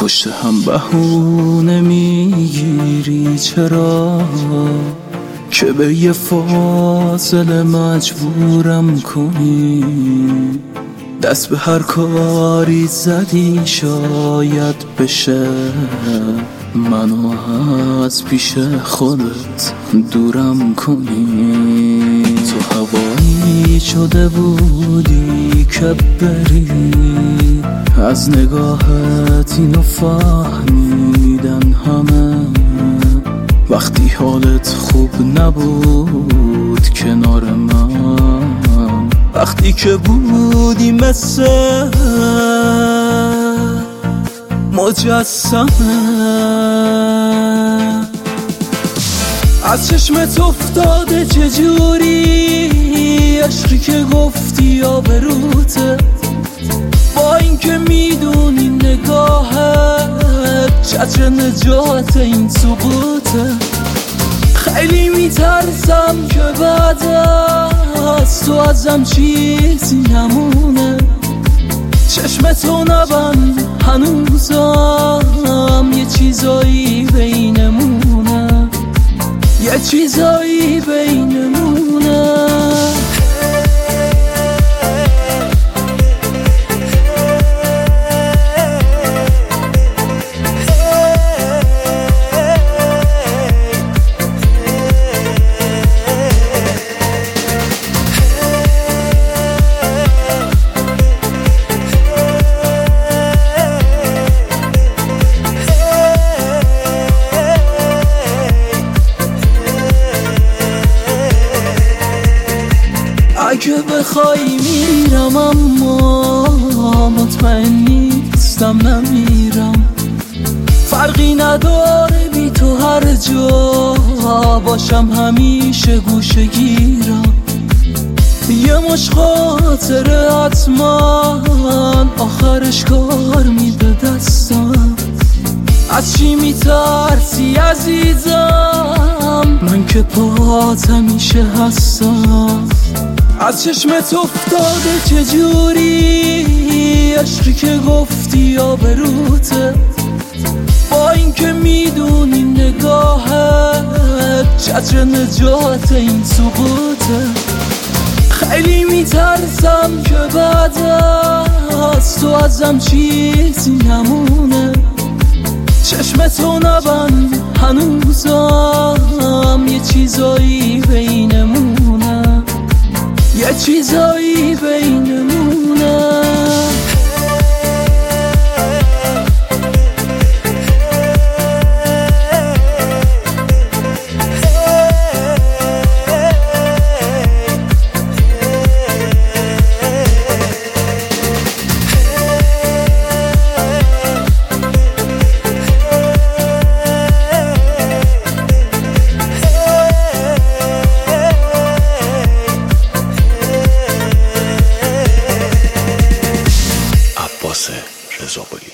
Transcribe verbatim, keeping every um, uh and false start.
پشت هم بهونه میگیری چرا که به یه فاصله مجبورم کنی؟ دست به هر کاری زدی شاید بشه منو از پیش خودت دورم کنی. تو هوایی شده بودی که بری، از نگاهت اینو فهمیدن همه. وقتی حالت خوب نبود کنار من، وقتی که بودی مثل مجسمه، از چشمت افتاده چجوری عشقی که گفتی آبروته، با این که میدونی نگاهت چتر نجات این سقوطه. خیلی میترسم که بعد از تو ازم چیزی نمونه، چشمتو نبند هنوزم یه چیزایی بینمونه، یه چیزایی بینمونه. اگه بخوای میرم اما مطمئن نیستم نمیرم، فرقی نداره بی تو هر جا باشم همیشه گوشه گیرم. یه مش خاطره حتما آخرش کار میده دستم، از چی میترسی عزیزم من که پات همیشه هستم. از چشمت افتاده چجوری عشقی که گفتی آبروته، با این که میدونی نگاهت چتر نجات این سقوطه. خیلی میترسم که بعد از تو ازم چیزی نمونه، چشمتو نبند هنوزم یه چیزایی بینمونه، یه چیزایی بینمونه. رضا قلی